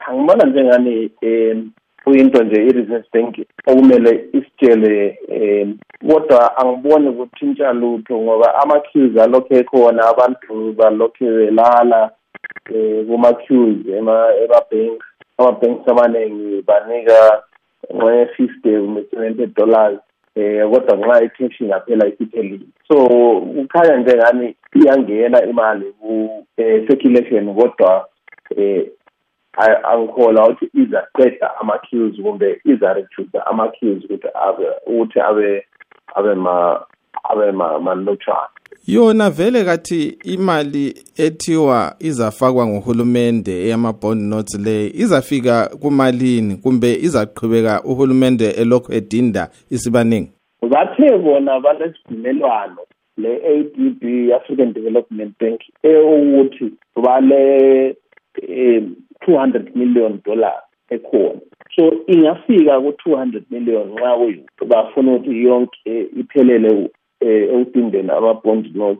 angibona njengani kuyinto nje i-Reserve Bank okumele isitshele kodwa angiboni ukuthintsha lutho ngoba ama-queues alokhu ekhona, abantu balokhu belala kuma-queues ema-bank. Ama-banks amaningi banika $50 $70 kodwa nxa i-cash ingaphela isiphelile. So kukhanya njengani iyangena imali ku-circulation kodwa angikholwa ukuthi izaqeda ama-queues kumbe iza-reduce ama-queues ukuthi abe malutshwana. Yona vele kathi imali ethiwa izafakwa nguhulumende eyama-bond notes le izafika kumalini kumbe izaqhubeka uhulumende elokhu edinda isibaningi? Bathe bona balesivumelwano le-ADB, African Development Bank, ukuthi bale $200 million ekhona. So ingafika ku-200 million nxa bafuna ukuthi yonke iphelele ekudingeni ama-bond notes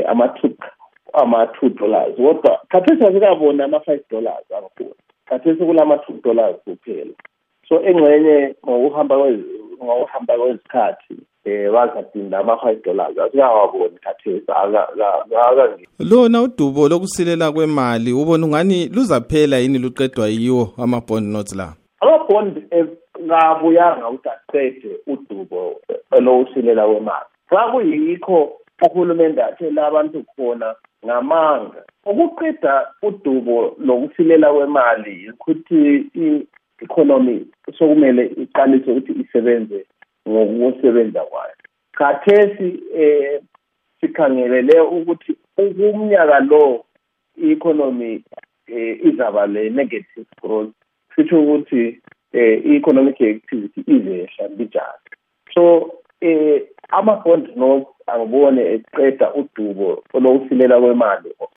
ama-$2. Kodwa khathesi asikabona ama-$5 angikhona. Khathesi kulama-$2 kuphela. So engxenye ngokuhamba kwezikhathi bazadinda ama-$5 asikawaboni khathesi akangeni. Lona udubo lokusilela kwemali ubona ungani luzaphela yini luqedwa yiwo ama-bond notes la? Ama-bond ngabuyanga ukuthi aqede udubo lokusilela kwemali. Xa kuyikho uhulumende athela abantu khona ngamanga ukuqeda udubo lokusilela kwemali ukuthi i-economy sokumele iqalise ukuthi isebenze ngokusebenza kwayo. Khathesi sikhangelele ukuthi umnyaka lo i-economy izaba le-negative growth, kusho ukuthi i-economic activity izehla bijana. So ama-bond notes angibone eqeda udubo lokusilela kwemali